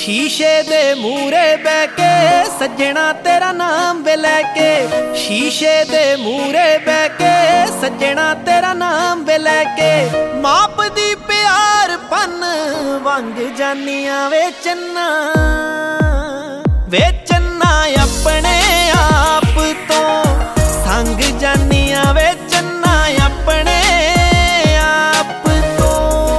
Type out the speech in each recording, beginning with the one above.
शीशे दे मूरे बह के सजना तेरा नाम वे लैके, शीशे दे मूरे बह के सजना तेरा नाम वे लैके, माप दी प्यार पन वंग जानिया वे चन्ना अपने आप तो संग जानिया वे चन्ना अपने आप तो।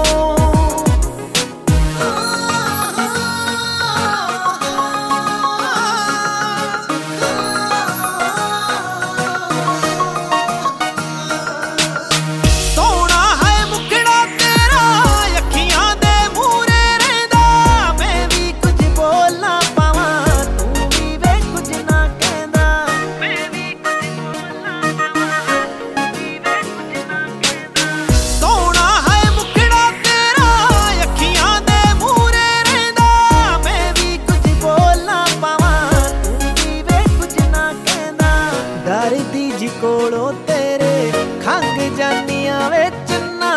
सोना है मुखड़ा तेरा अखियां दे मूरे रहंदा, मैं भी कुछ बोल ना पावा तू भी वे कुछ ना कहंदा, मैं भी कुछ बोल ना पावा तू भी वे कुछ ना कहंदा। सोना है मुखड़ा तेरा अखियां दे मूरे रहंदा, मैं भी कुछ बोल ना पावा तू भी वे कुछ ना कहंदा। डरदी जी कोलों तेरे खंग जानिया वे चन्ना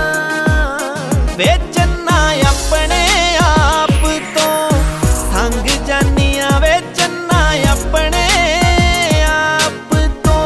अपने आप तो संग जानिया वे चन्ना अपने आप तो।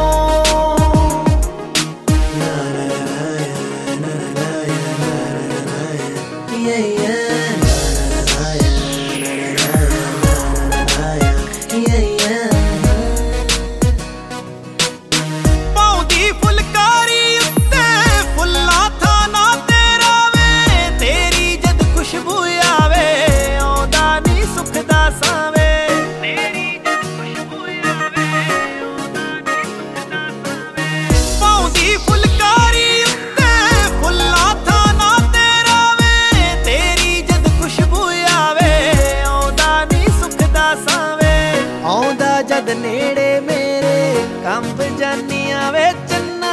पाउंदी फुलकारी उत्ते फुल्ला था ना तेरा वे, तेरी जद खुशबू आवे औंदा नी सुख दा सावे, तेरी जद खुशबू आवे औंदा नी सुख दा सावे। पाउंदी फुलकारी उत्ते फुल्ला था ना तेरा वे, तेरी जद खुशबू आवे औंदा नी सुख दा सावे। औंदा जद नेड़े मेरे कंब जानिया वे चन्ना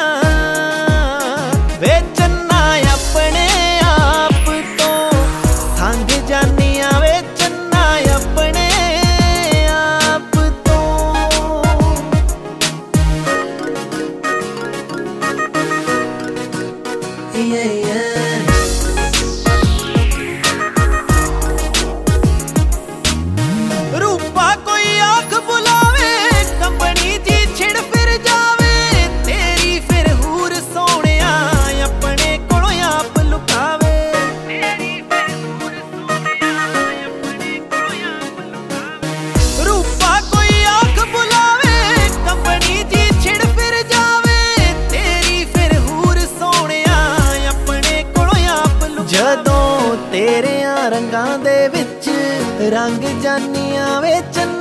अपने आप तो संग जानिया वे चन्ना अपने आप तो। रूपा कोई आँख बुलावे कंबनी जी छिड़ फिर जावे, तेरी फिर हूर सोहणिया अपने कोलों आप लुकावे, तेरी फिर हूर सोहणिया अपने कोलों आप लुकावे। रूपा कोई आँख बुलावे कंबनी जी छिड़ फिर जावे, तेरी फिर हूर सोहणिया अपने कोलों आप लुकावे। जदों तेरियां रंगां दे विच रंग जानिया वे चन्ना